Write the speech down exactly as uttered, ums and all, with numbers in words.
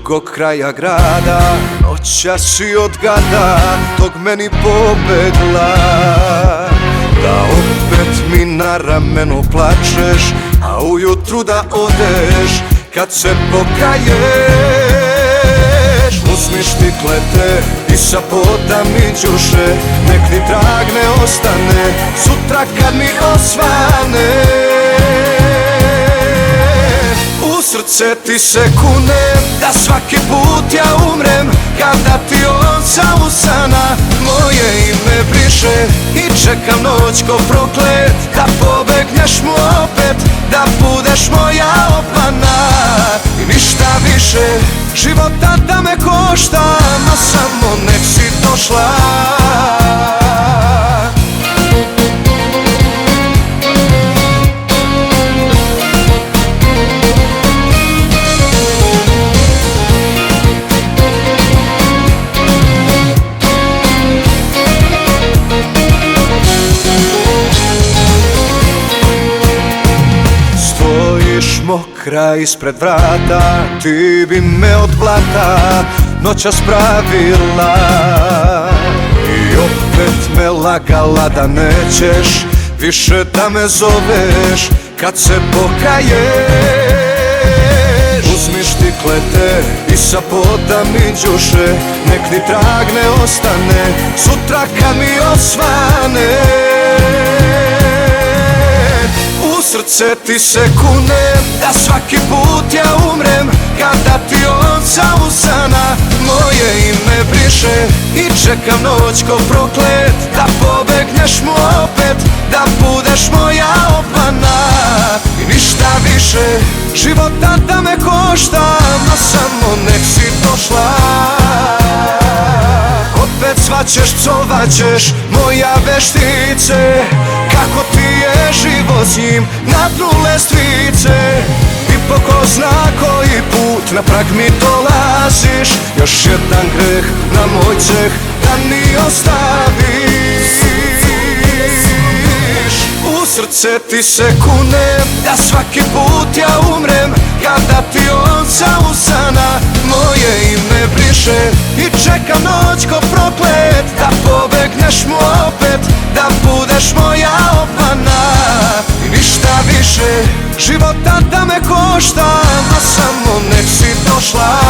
drugog kraja grada. Noća si od gada, dok meni pobegla, da opet mi na ramenu plačeš, a ujutru da odeš kad se pokaješ. Uzmi štiklete i sa poda mi đuše, nek ni trag ne ostane sutra kad mi osvane. U srce ti se kunem da svaki put ja umrem kada ti on sa usana moje ime briše. I čekam noć ko proklet da pobegneš mu opet, da budeš moja obmana i ništa više života da me košta, ma samo nek si došla. Mokra ispred vrata, ti bi me od blata noćas pravila. I opet me lagala da nećeš više da me zoveš kad se pokaješ. Uzmi štiklete i sa poda mi đuše, nek ni trag ne ostane sutra kad mi osvane. U srce ti se kunem da svaki put ja umrem kada ti on sa usana moje ime briše. I čekam noć ko proklet da pobegneš mu opet, da budeš moja obmana i ništa više života da me košta, ma samo nek si došla. Opet svaćeš, psovaćeš moja veštice, kako ti je život s njim na dnu lestvice. I po ko zna koji put na prag mi dolaziš, još jedan greh na moj ceh da mi ostaviš. U srce ti se kunem da svaki put ja umrem kada ti on sa usana moje ime briše. I čekam noć ko proklet da pobegneš mu opet, da budeš moja obmana i ništa više života da me košta, ma samo nek si došla.